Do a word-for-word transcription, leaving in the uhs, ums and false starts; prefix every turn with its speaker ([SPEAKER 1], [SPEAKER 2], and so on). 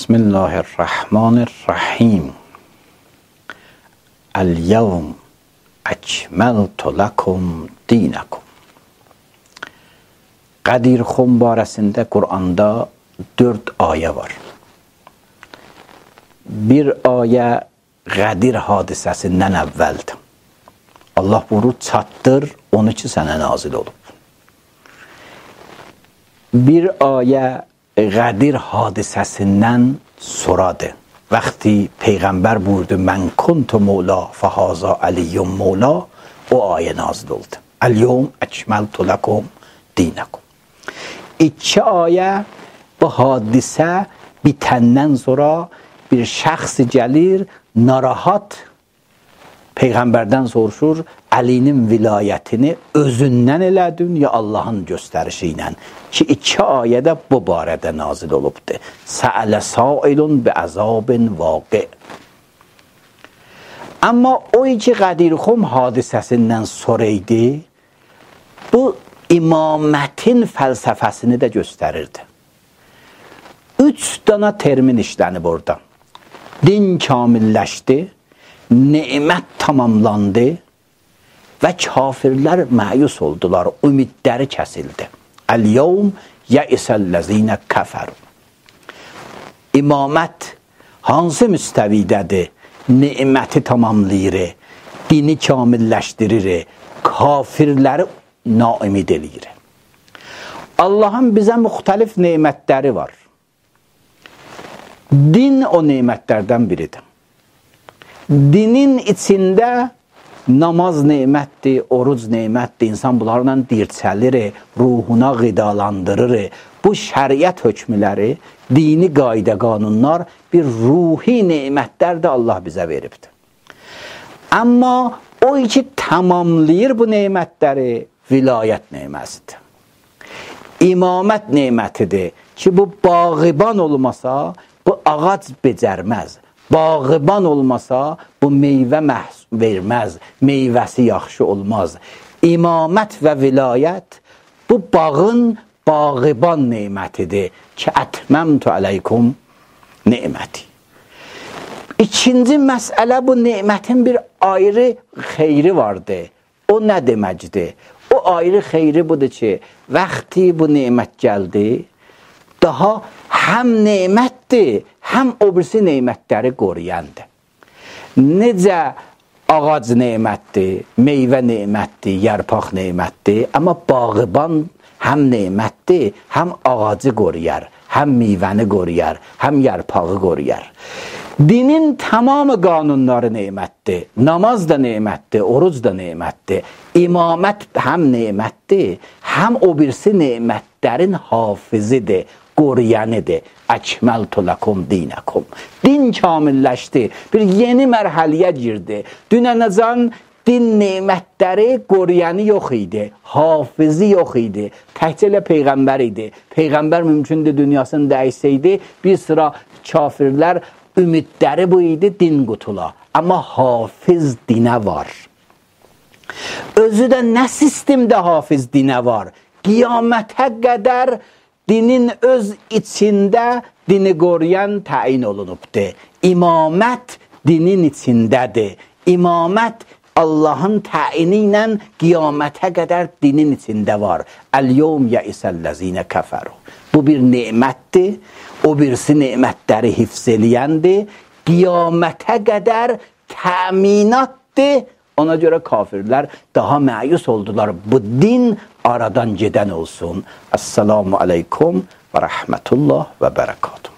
[SPEAKER 1] Bismillahirrahmanirrahim. El-yevm ekmeltu lekum dinakum. Qədirxum barəsində Qur'anda dörd ayə var. Bir ayə Qədir hadisəsindən əvvəldir. Allah buyurur, çatdır, onu ki sənə nazil olub. Bir ayə Qədir hadisəsindən sonradır. Vaxtı Peyğəmbər buyurdu, mən kuntu mevla fəhaza əliyyum mevla, o ayə nazil oldu. El-yevm ekmeltu lekum dinakum. İki ayə bu hadisə bitəndən sonra bir şəxs gəlir, narahat Peyğəmbərdən soruşur, Əlinin vilayətini özündən elədin ya Allahın göstərişi ilə? Ki iki ayədə bu barədə nazil olubdur. Səələ sailun bi əzabin vaqi. Amma o iki Qədirxum hadisəsindən sonra idi, bu imamətin fəlsəfəsini də göstərirdi. Üç dana termin işlənib orada. Din kamilləşdi, nemət tamamlandı və kafirlər məyus oldular, ümidləri kəsildi. El-yevm yəisəl-ləzinə kəfəru. İmamət hansı müstəvidədir? Neməti tamamlayır, dini kamilləşdirir, kafirləri naimid eləyir. Allahın bizə müxtəlif nemətləri var. Din o nemətlərdən biridir. Dinin içində namaz nemətdir, oruc nemətdir, insan bunlarla dirçəlir, ruhuna qidalandırır. Bu şəriət hökmləri, dini qayda qanunlar bir ruhi nemətlər də Allah bizə veribdir. Amma o iki tamamlayır bu nemətləri, vilayət nemətidir. İmamət nemətidir ki, bu bağıban olmasa, bu ağac becərməz. Bağıban olmasa, bu meyvə verməz, meyvəsi yaxşı olmaz. İmamət və vilayət bu bağın bağıban nemətidir ki, ətməmtu aleykum neməti. İkinci məsələ, bu nemətin bir ayrı xeyri vardır. O nə deməkdir? O ayrı xeyri budur ki, vaxtı bu nemət gəldi, daha həm nemətdir, həm o birisi nemətləri qoruyandır. Necə ağac nemətdir, meyvə nemətdir, yarpaq nemətdir, amma bağıban həm nemətdir, həm ağacı qoruyar, həm meyvəni qoruyar, həm yarpağı qoruyar. Dinin tamamı qanunları nemətdir, namaz da nemətdir, oruc da nemətdir, imamət həm nemətdir, həm o birisi nemətlərin hafizidir, qoruyanıdır. Əkməltu lekum dinakum. Din kamilləşdi, bir yeni mərhəliyə girdi. Dünənəcən din nemətləri qoruyanı yox idi, hafizi yox idi, təkcə ilə Peyğəmbər idi. Peyğəmbər mümkündür dünyasını dəysəydi, bir sıra kafirlər ümidləri bu idi din qutula. Amma hafiz dinə var. Özü də nə sistemdə hafiz dinə var? Qiyamətə qədər dinin öz içində dini qoruyan təyin olunubdur. İmamət dinin içindədir. İmamət Allahın təyini ilə qiyamətə qədər dinin içində var. El-yevm yəisəl-ləzinə kəfəru. Bu bir nemətdir. O birisi nemətləri hifz eləyəndir. Qiyamətə qədər təminatdır. Ona görə kafirlər daha məyus oldular. Bu din aradan gedən olsun. Esselamu aleykum və rəhmətullah və bərəkatuhu.